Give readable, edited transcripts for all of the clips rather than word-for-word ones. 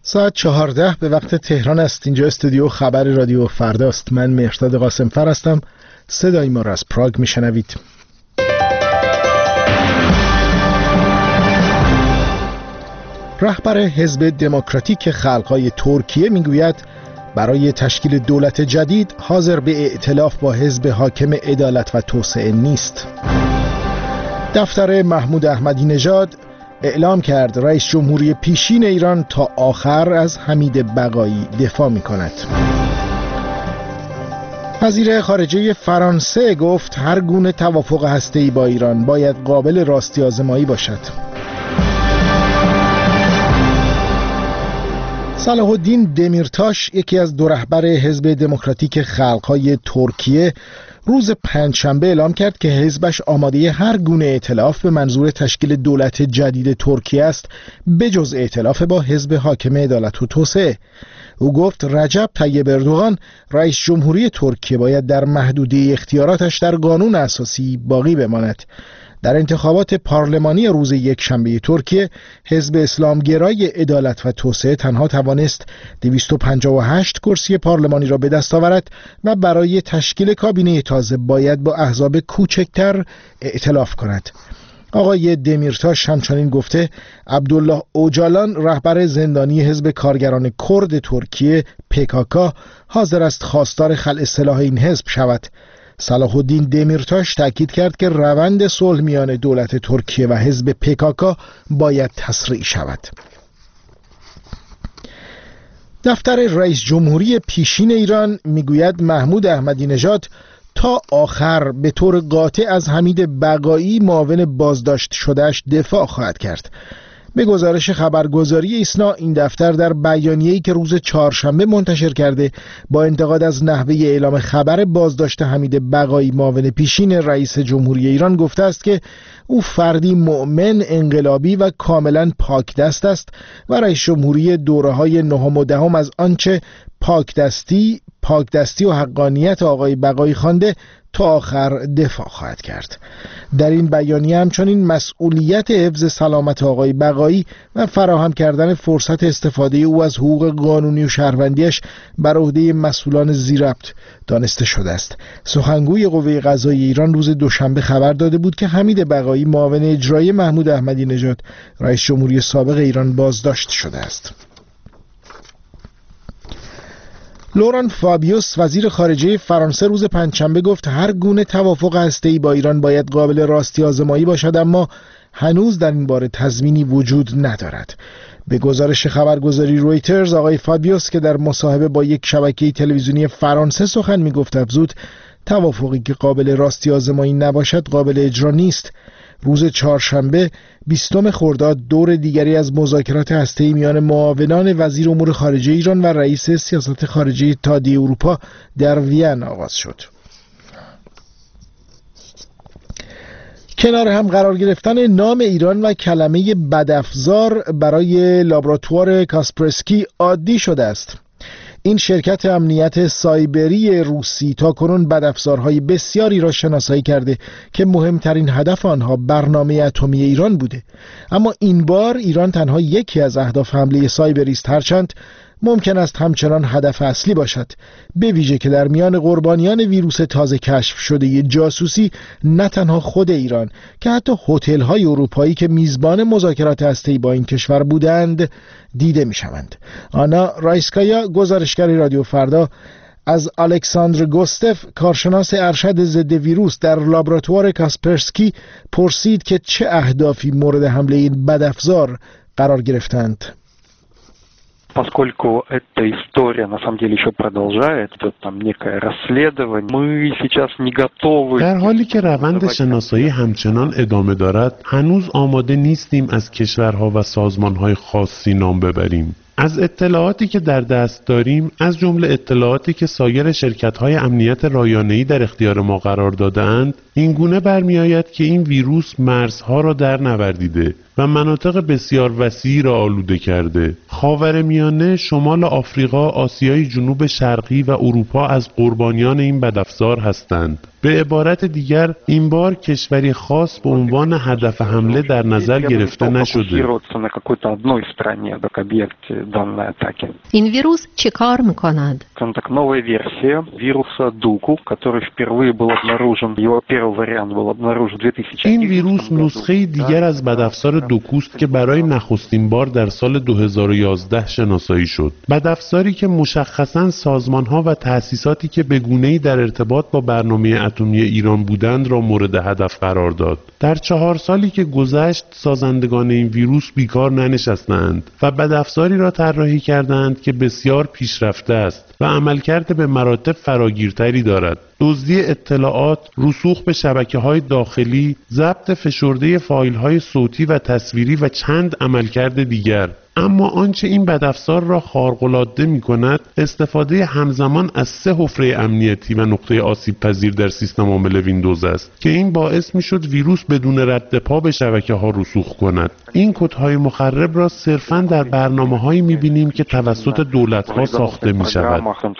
ساعت 14 به وقت تهران است. اینجا استودیو خبر رادیو فرداست. من مهرداد قاسمفر هستم. صدای ما را از پراگ میشنوید. رهبر حزب دموکراتیک خلق‌های ترکیه میگوید برای تشکیل دولت جدید حاضر به ائتلاف با حزب حاکم عدالت و توسعه نیست. دفتر محمود احمدی نژاد اعلام کرد رئیس جمهوری پیشین ایران تا آخر از حمید بقایی دفاع می کند. وزیر خارجه فرانسه گفت هر گونه توافق هسته‌ای با ایران باید قابل راستی آزمایی باشد. صلاح الدین دمیرتاش، یکی از دو رهبر حزب دموکراتیک خلق‌های ترکیه، روز پنجشنبه اعلام کرد که حزبش آماده هر گونه ائتلاف به منظور تشکیل دولت جدید ترکیه است بجز ائتلاف با حزب حاکم عدالت و توسعه. او گفت رجب طیب اردوغان رئیس جمهوری ترکیه باید در محدوده اختیاراتش در قانون اساسی باقی بماند. در انتخابات پارلمانی روز یکشنبه ترکیه، حزب اسلامگرای عدالت و توسعه تنها توانست 258 کرسی پارلمانی را به دست آورد و برای تشکیل کابینه تازه باید با احزاب کوچکتر ائتلاف کند. آقای دمیرتاش همچنین گفته عبدالله اوجالان، رهبر زندانی حزب کارگران کرد ترکیه PKK، حاضر است خواستار خلع سلاح این حزب شود. صلاح الدین دمیرتاش تاکید کرد که روند صلح میان دولت ترکیه و حزب PKK باید تسریع شود. دفتر رئیس جمهوری پیشین ایران میگوید محمود احمدی نژاد تا آخر به طور قاطع از حمید بقایی معاون بازداشت شدهش دفاع خواهد کرد. به گزارش خبرگزاری ایسنا، این دفتر در بیانیه‌ای که روز چهارشنبه منتشر کرده با انتقاد از نحوه اعلام خبر بازداشت حمید بقایی معاون پیشین رئیس جمهوری ایران گفته است که او فردی مؤمن، انقلابی و کاملا پاک دست است و رئیس جمهوری دوره‌های نهم و دهم از آنچه پاکدستی و حقانیت آقای بقایی خوانده تا آخر دفاع خواهد کرد. در این بیانیه همچنین مسئولیت حفظ سلامت آقای بقایی و فراهم کردن فرصت استفاده او از حقوق قانونی و شهروندیش بر عهده مسئولان ذی‌ربط دانسته شده است. سخنگوی قوه قضاییه ایران روز دوشنبه خبر داده بود که حمید بقایی معاون اجرایی محمود احمدی نژاد رئیس جمهوری سابق ایران بازداشت شده است. لوران فابیوس، وزیر خارجه فرانسه، روز پنجشنبه گفت هر گونه توافق هسته‌ای با ایران باید قابل راستی آزمایی باشد، اما هنوز در این باره تضمینی وجود ندارد. به گزارش خبرگزاری رویترز، آقای فابیوس که در مصاحبه با یک شبکه تلویزیونی فرانسه سخن میگفت افزود توافقی که قابل راستی آزمایی نباشد قابل اجرا نیست. روز چهارشنبه 20 خرداد دور دیگری از مذاکرات هسته‌ای میان معاونان وزیر امور خارجه ایران و رئیس سیاست خارجه اتحادیه اروپا در وین آغاز شد. کنار هم قرار گرفتن نام ایران و کلمه بدافزار برای لابراتوار کاسپرسکی عادی شده است. این شرکت امنیت سایبری روسی تاکنون بدافزارهای بسیاری را شناسایی کرده که مهمترین هدف آنها برنامه اتمی ایران بوده. اما این بار ایران تنها یکی از اهداف حمله سایبری است، هرچند ممکن است همچنان هدف اصلی باشد، به ویژه که در میان قربانیان ویروس تازه کشف شده جاسوسی نه تنها خود ایران که حتی هتل‌های اروپایی که میزبان مذاکرات هسته‌ای با این کشور بودند دیده می‌شوند. آنا رایسکایا، گزارشگر رادیو فردا، از الکساندر گوستف، کارشناس ارشد ضد ویروس در لابراتوار کاسپرسکی، پرسید که چه اهدافی مورد حمله این بدافزار قرار گرفتند. Поскольку эта история на самом деле еще продолжает, идет там некое расследование, мы сейчас не готовы. در حالی که روند شناسایی همچنان ادامه دارد، هنوز آماده نیستیم از کشورها و سازمانهای خاصی نام ببریم. از اطلاعاتی که در دست داریم، از جمله اطلاعاتی که سایر شرکت‌های امنیت رایانه‌ای در اختیار ما قرار داده‌اند، این گونه برمی‌آید که این ویروس مرزها را در نوردیده و مناطق بسیار وسیعی را آلوده کرده. خاورمیانه، شمال آفریقا، آسیای جنوب شرقی و اروپا از قربانیان این بدافزار هستند. به عبارت دیگر، این بار کشوری خاص به عنوان هدف حمله در نظر گرفته نشده. данной атаки. این ویروس چه کار میکند؟ Так, новая версия вируса Дуку, который впервые был обнаружен, его первый вариант был обнаружен в 2011 این ویروس نسخه دیگر از بدافزار دوکوست که برای نخستین بار در سال 2011 شناسایی شد. بدافزاری که مشخصاً سازمان‌ها و تأسیساتی که به گونه‌ای در ارتباط با برنامه اتمی ایران بودند را مورد هدف قرار داد. در 4 سالی که گذشت سازندگان این ویروس بیکار ننشستند و بدافزاری را طراحی کردند که بسیار پیشرفته است و عملکرد به مراتب فراگیرتری دارد. دزدی اطلاعات، رسوخ به شبکه‌های داخلی، ضبط فشرده فایل‌های صوتی و تصویری و چند عملکرد دیگر. اما آنچه این بدافزار را خارق‌العاده می‌کند استفاده همزمان از 3 حفره امنیتی و نقطه آسیب پذیر در سیستم عامل ویندوز است که این باعث می‌شد ویروس بدون رد پا به شبکه‌ها رسوخ کند. این کدهای مخرب را صرفاً در برنامه‌هایی می‌بینیم که توسط دولت‌ها ساخته می‌شود.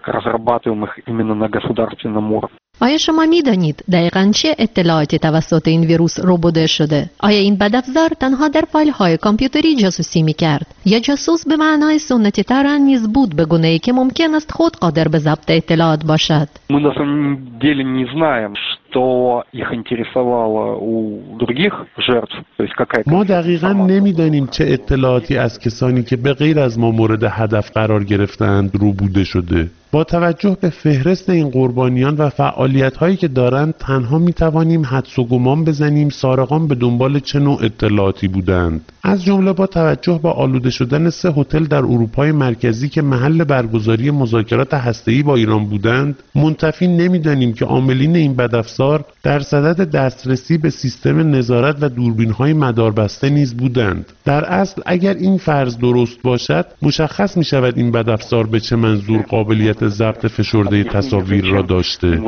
آیا شما می‌دانید دقیقاً چه اطلاعاتی توسط این ویروس ربوده شده؟ آیا این بدافزار تنها در فایل‌های کامپیوتری جاسوسی می‌کرد یا جاسوس به معنای سنتی تر نیز بود به گونه‌ای که ممکن است خود قادر به ضبط اطلاعات باشد؟ Мы на самом деле не знаем, что их интересовало у других жертв, то есть какая. ما دقیقاً نمی‌دانیم چه اطلاعاتی از کسانی که به غیر از ما مورد هدف قرار گرفتند ربوده شده. با توجه به فهرست این قربانیان و فعالیت‌هایی که دارند تنها می‌توانیم حدس و گمان بزنیم سارقان به دنبال چه نوع اطلاعاتی بودند. از جمله با توجه به آلوده شدن 3 هتل در اروپای مرکزی که محل برگزاری مذاکرات هسته‌ای با ایران بودند، منتفی نمی‌دانیم که عاملین این بدافزار در صدد دسترسی به سیستم نظارت و دوربین‌های مداربسته نیز بودند. در اصل اگر این فرض درست باشد، مشخص می‌شود این بدافزار به چه منظور قابلیت ضبط فشرده تصاویر را داشته.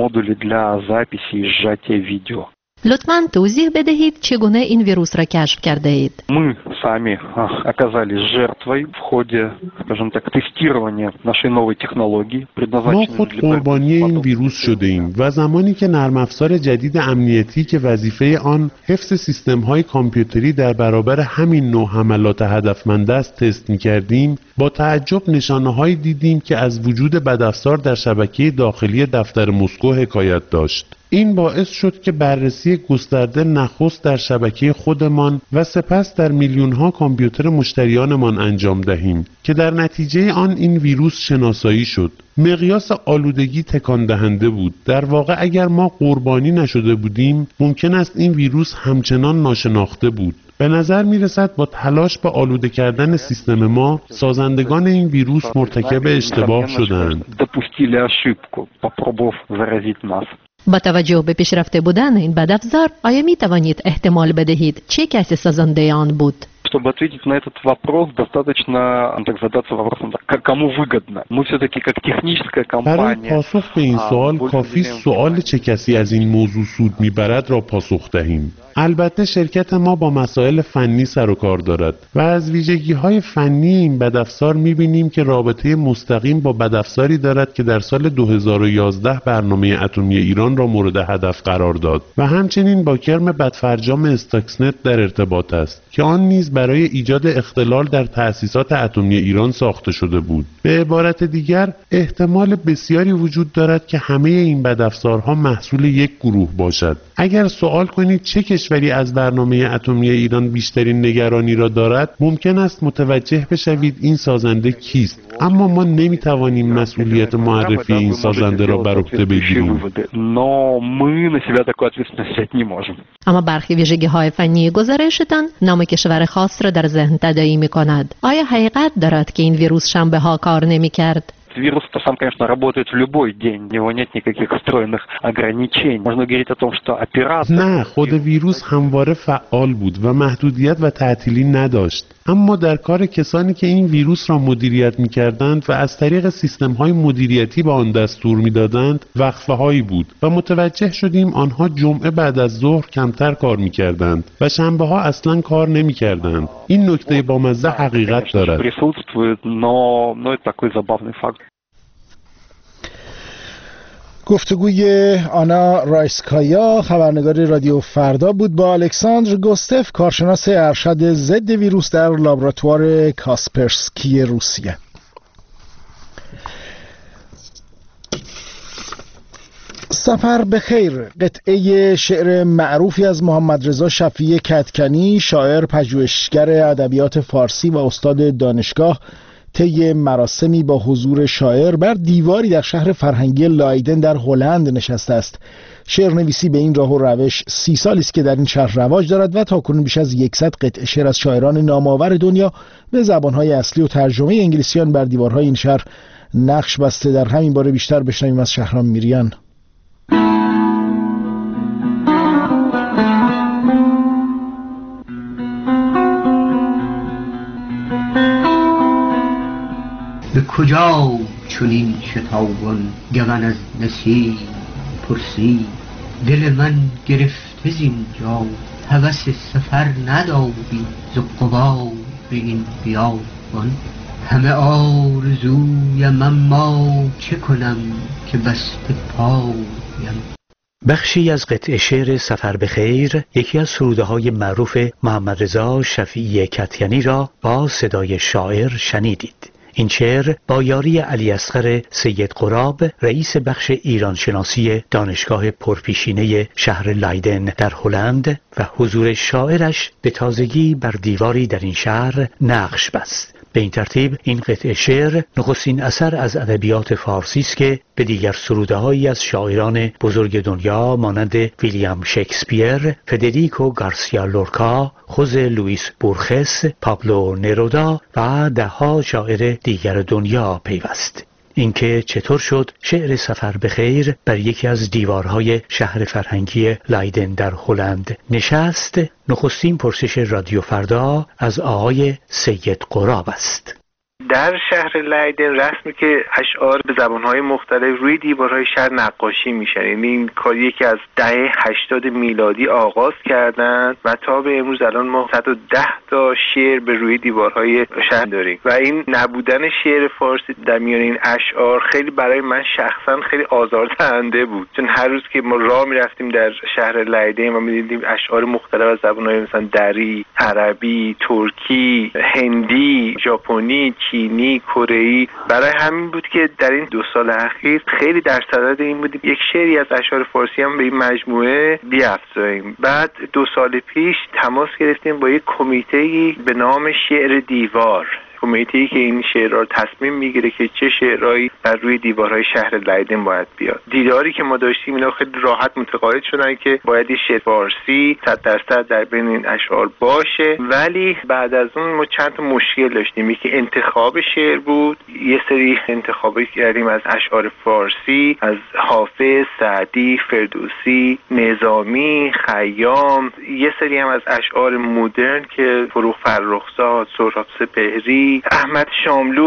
لطفاً توضیح بدهید چگونه این ویروس را کشف کرده اید؟ Мы сами оказались жертвой в ходе, скажем так, тестирования нашей новой технологии, ما خود قربانی این ویروس شده ایم و زمانی که نرم افزار جدید امنیتی که وظیفه آن حفظ سیستم‌های کامپیوتری در برابر همین نوع حملات هدفمند است تست می‌کردیم، با تعجب نشانه‌هایی دیدیم که از وجود بدافزار در شبکه داخلی دفتر مسکو حکایت داشت. این باعث شد که بررسی گسترده نخست در شبکه خودمان و سپس در میلیون‌ها کامپیوتر مشتریانمان انجام دهیم که در نتیجه آن این ویروس شناسایی شد. مقیاس آلودگی تکان دهنده بود. در واقع اگر ما قربانی نشده بودیم ممکن است این ویروس همچنان ناشناخته بود. به نظر می رسد با تلاش به آلوده کردن سیستم ما سازندگان این ویروس مرتکب اشتباه شدند. با توجه به پیشرفته بودن این بدافزار آیا می توانید احتمال بدهید چه کسی سازنده آن بود؟ Чтобы ответить на этот вопрос, достаточно задаться вопросом, кому выгодно. Мы все-таки как техническая компания. برای پاسخ به این سوال کافی سوال چه کسی از این موضوع سود میبرد را پاسخ دهیم. البته شرکت ما با مسائل فنی سر و کار دارد و از ویژگی‌های فنی این بدافزار می‌بینیم که رابطه مستقیم با بدافزاری دارد که در سال 2011 برنامه اتمی ایران را مورد هدف قرار داد و همچنین با کرم بدفرجام استاکسنت در ارتباط است که آن نیز برای ایجاد اختلال در تأسیسات اتمی ایران ساخته شده بود. به عبارت دیگر احتمال بسیاری وجود دارد که همه این بدافزارها محصول یک گروه باشد. اگر سوال کنید چه کشوری از برنامه اتمی ایران بیشترین نگرانی را دارد، ممکن است متوجه بشوید این سازنده کیست، اما ما نمیتوانیم مسئولیت معرفی این سازنده را بر عهده بگیریم. اما برخی ویژگی‌های فنی گزارشتان نام کشور خاص را در ذهن تداعی می‌کند. آیا حقیقت دارد که این ویروس شنبه‌ها кар نمی‌کرد؟ Вирус-то сам, конечно, работает в любой день. У него нет никаких встроенных ограничений. Можно говорить о том, что оператор... نه، خود ویروس همواره فعال بود و محدودیت و تعطیلی نداشت. اما در کار کسانی که این ویروس را مدیریت می‌کردند و از طریق سیستم‌های مدیریتی به آن دستور می‌دادند، وقفه‌هایی بود و متوجه شدیم آنها جمعه بعد از ظهر کمتر کار می‌کردند و شنبه‌ها اصلاً کار نمی‌کردند. این نکته بامزه حقیقت دارد. گفتگوی آنا رایسکایا خبرنگار رادیو فردا بود با الکساندر گوستف کارشناس ارشد ضد ویروس در لابراتوار کاسپرسکی روسیه. سفر به خیر قطعه شعر معروفی از محمد رضا شفیع کدکنی، شاعر پژوهشگر ادبیات فارسی و استاد دانشگاه، طی مراسمی با حضور شاعر بر دیواری در شهر فرهنگی لایدن در هلند نشسته است. شعرنویسی به این راه و روش 30 سالی است که در این شهر رواج دارد و تاکنون بیش از 100 قطعه شعر از شاعران نامآور دنیا به زبانهای اصلی و ترجمه انگلیسیان بر دیوارهای این شهر نقش بسته. در همین باره بیشتر بشنویم از شهرام میریان. به کجا چنین شتابان گمن از نسیم پرسی، دل من گرفته زینجا هوس سفر نداری ز غبار این بیابان. همه آرزویم اما چه کنم که بسته پایم. بخشی از قطعه شعر سفر به خیر، یکی از سروده‌های معروف محمد رضا شفیع کدکنی را با صدای شاعر شنیدید. این شعر با یاری علی اصغر سید قراب، رئیس بخش ایرانشناسی دانشگاه پرپیشینه شهر لایدن در هلند و حضور شاعرش به تازگی بر دیواری در این شهر نقش بست. به این ترتیب این قطعه شعر نخستین اثر از ادبیات فارسی است که به دیگر سروده‌هایی از شاعران بزرگ دنیا مانند ویلیام شکسپیر، فدریکو گارسیا لورکا، خوزه لوئیس بورخس، پابلو نرودا و ده‌ها شاعر دیگر دنیا پیوست. اینکه چطور شد شعر سفر به خیر بر یکی از دیوارهای شهر فرهنگی لایدن در هلند نشست، نخستین پرسش رادیو فردا از آقای سید قراب است. در شهر لایدن رسمی که اشعار به زبانهای مختلف روی دیوارهای شهر نقاشی میشن. این کاریه که از دهه 80 میلادی آغاز کردن و تا به امروز الان ما 110 تا شعر به روی دیوارهای شهر داریم و این نبودن شعر فارسی در میان این اشعار خیلی برای من شخصا خیلی آزاردهنده بود، چون هر روز که ما راه میرفتیم در شهر لایدن و میدیدیم اشعار مختلف از زبانهای مثلا دری، عربی، ترکی، هندی، ژاپنی، چینی، کره‌ای، برای همین بود که در این 2 سال اخیر خیلی در صدد این بودیم یک شعری از اشعار فارسی هم به این مجموعه بیافزاییم. بعد 2 سال پیش تماس گرفتیم با یک کمیته‌ای به نام شعر دیوار، کمیته‌ای که این شعرها رو تصمیم میگیره که چه شعرهایی بر روی دیوارهای شهر لایدن باید بیاد. دیداری که ما داشتیم اینا خیلی راحت متقاعد شدن که باید شعر فارسی 100% در بین این اشعار باشه، ولی بعد از اون ما چند تا مشکل داشتیم. یکی انتخاب شعر بود، یه سری انتخابی کردیم از اشعار فارسی، از حافظ، سعدی، فردوسی، نظامی، خیام، یه سری هم از اشعار مدرن که فروغ فرخزاد، سهراب سپهری، احمد شاملو،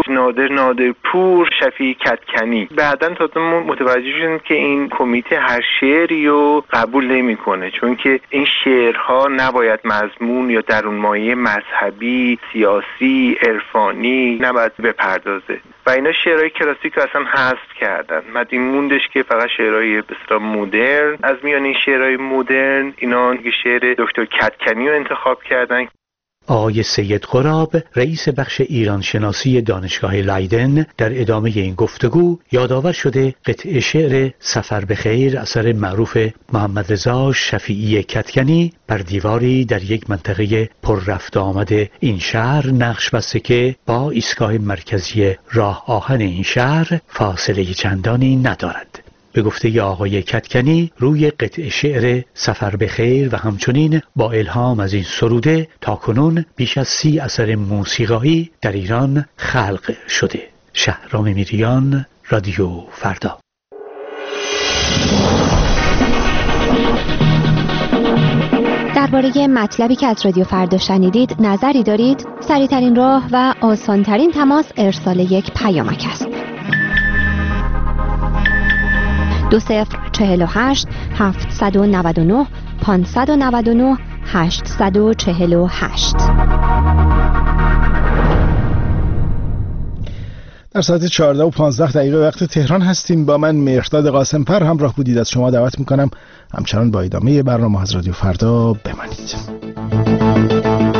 نادرپور، شفیع کدکنی. بعداً تا متوجه شدیم که این کمیته هر شعری رو قبول نمیکنه، چون که این شعرها نباید مضمون یا درونمایه مذهبی، سیاسی، عرفانی نباید بپردازه و اینا شعرهای کلاسیک رو اصلا حذف کردن. بعد این موندش که فقط شعرهای به اصطلاح مدرن. از میان این شعرهای مدرن اینا شعر دکتر کدکنی رو انتخاب کردن. آقای سید قراب، رئیس بخش ایرانشناسی دانشگاه لایدن، در ادامه این گفتگو یادآور شده قطعه شعر سفر به خیر اثر معروف محمد رضا شفیعی کدکنی بر دیواری در یک منطقه پر رفت آمد این شهر نقش بسته که با ایستگاه مرکزی راه آهن این شهر فاصله چندانی ندارد. به گفته آقای کدکنی روی قطعه شعر سفر به خیر و همچنین با الهام از این سروده تاکنون بیش از 30 اثر موسیقایی در ایران خلق شده. شهرام میریان، رادیو فردا. درباره مطلبی که از رادیو فردا شنیدید نظری دارید؟ سریع‌ترین راه و آسان‌ترین تماس ارسال یک پیامک است. 2048 799 599 848. در ساعت 14:15 وقت تهران هستیم. با من مهرداد قاسم‌فر همراه بودید. از شما دعوت میکنم همچنان با ادامه برنامه از رادیو فردا بمانید.